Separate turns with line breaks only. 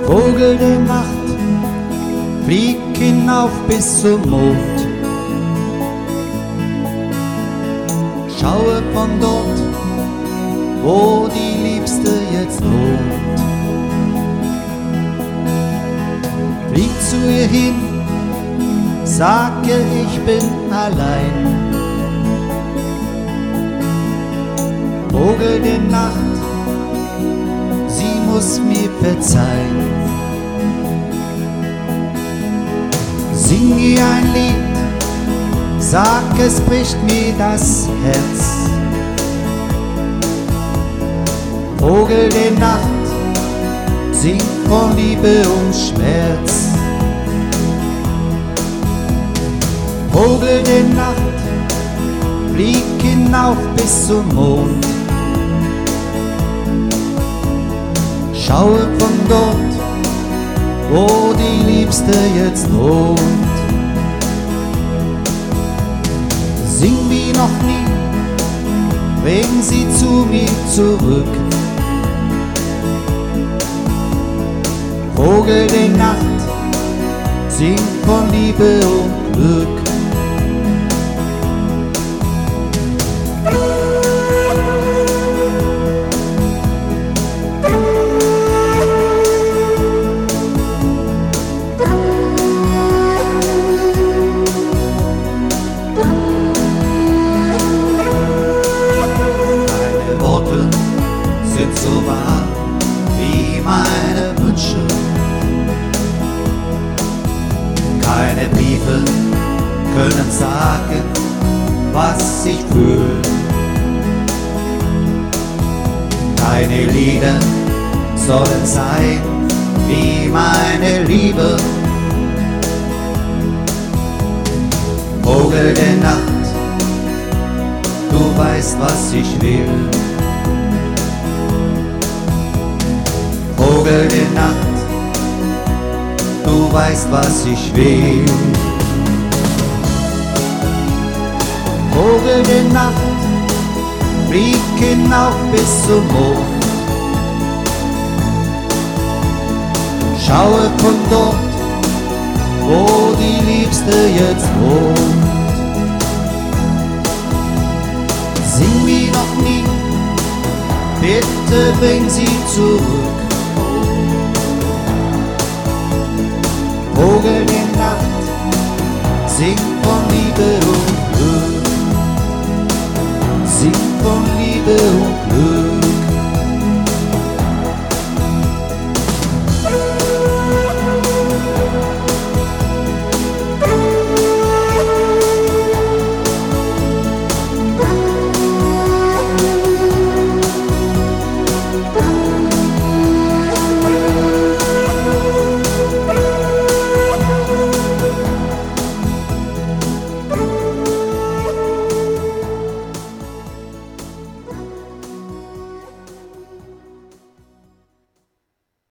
Vogel der Nacht, flieg hinauf bis zum Mond. Schaue von dort, wo die Liebste jetzt wohnt. Flieg zu ihr hin, sage ich bin allein. Vogel der Nacht, sie muss mir verzeihen. Sing ihr ein Lied, sag es bricht mir das Herz. Vogel der Nacht, sing von Liebe und Schmerz. Vogel der Nacht, flieg hinauf bis zum Mond. Schaue von dort, wo die Liebste jetzt wohnt. Sing wie noch nie, bring sie zu mir zurück. Vogel der Nacht, sing von Liebe und Glück. Sind so wahr wie meine Wünsche. Keine Briefe können sagen, was ich fühle. Keine Lieder sollen sein wie meine Liebe. Vogel der Nacht, du weißt, was ich will. Vogel der Nacht, du weißt, was ich will. Vogel der Nacht, flieg hinauf bis zum Mond. Schaue von dort, wo die Liebste jetzt wohnt. Sing wie noch nie, bitte bring sie zurück. Vogel der Nacht, sing von Liebe und Glück. Sing von Liebe und Glück.